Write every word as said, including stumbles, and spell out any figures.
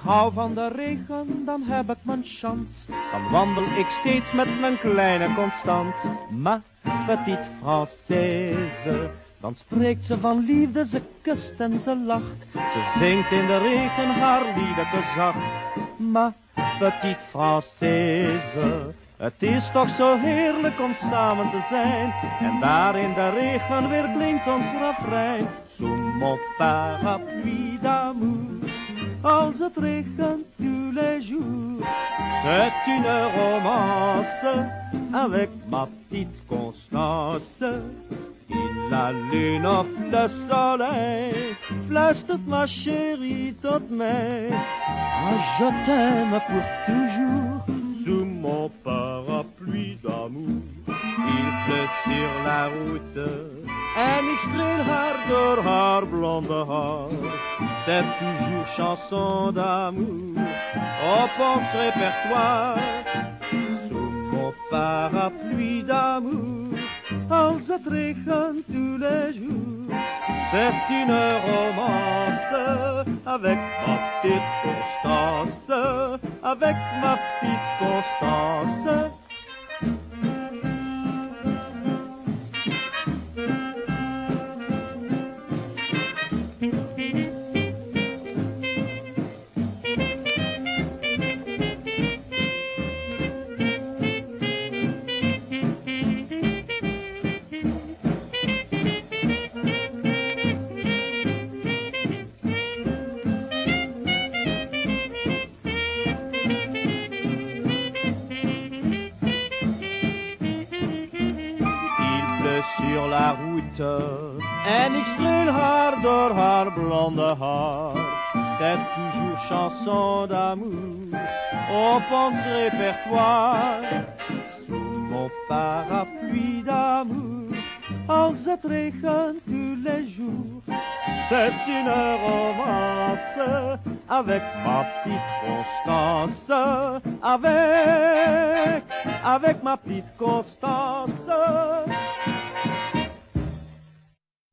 hou van de regen, dan heb ik mijn chance. Dan wandel ik steeds met mijn kleine Constance. Ma petite Française. Dan spreekt ze van liefde, ze kust en ze lacht. Ze zingt in de regen haar liedeke zacht. Ma petite Française. Het is toch zo heerlijk om samen te zijn. En daar in de regen weer klinkt ons refrein. Sous mon parapluie d'amour. Als het regent tous les jours. C'est une romance avec ma petite Constance. In la lune of le soleil fluistert ma chérie tot mij. Ah, je t'aime pour toujours. Sous mon parapluie d'amour. Il pleut sur la route en ik streel haar door haar blonde haar. C'est toujours chanson d'amour op ons répertoire. Sous mon parapluie d'amour. Als het regent tous les jours. C'est une romance avec ma petite Constance. Avec ma petite Constance. Sur la route en ik streel haar door haar blonde haar. C'est toujours chanson d'amour op ons répertoire. Sous mon parapluie d'amour. Als het regent tous les jours. C'est une romance avec ma petite Constance. Avec, avec ma petite Constance.